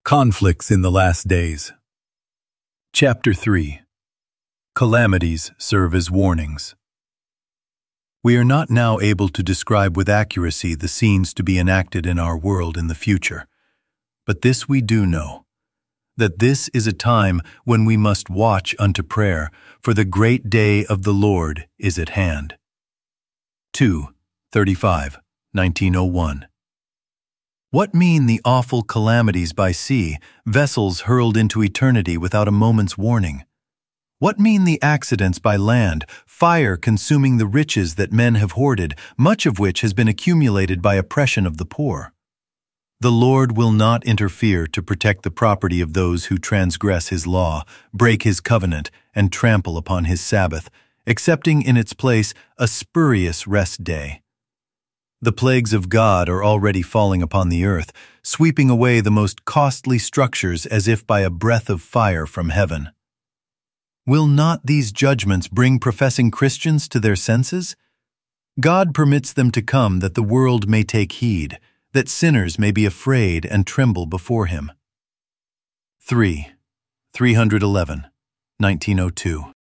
Conflicts in the Last Days. Chapter 3. Calamities serve as warnings. We are not now able to describe with accuracy the scenes to be enacted in our world in the future, but this we do know, that this is a time when we must watch unto prayer, for the great day of the Lord is at hand. 2:35, 1901. What mean the awful calamities by sea, vessels hurled into eternity without a moment's warning? What mean the accidents by land, fire consuming the riches that men have hoarded, much of which has been accumulated by oppression of the poor? The Lord will not interfere to protect the property of those who transgress His law, break His covenant, and trample upon His Sabbath, accepting in its place a spurious rest day. The plagues of God are already falling upon the earth, sweeping away the most costly structures as if by a breath of fire from heaven. Will not these judgments bring professing Christians to their senses? God permits them to come that the world may take heed, that sinners may be afraid and tremble before Him. 3:311, 1902.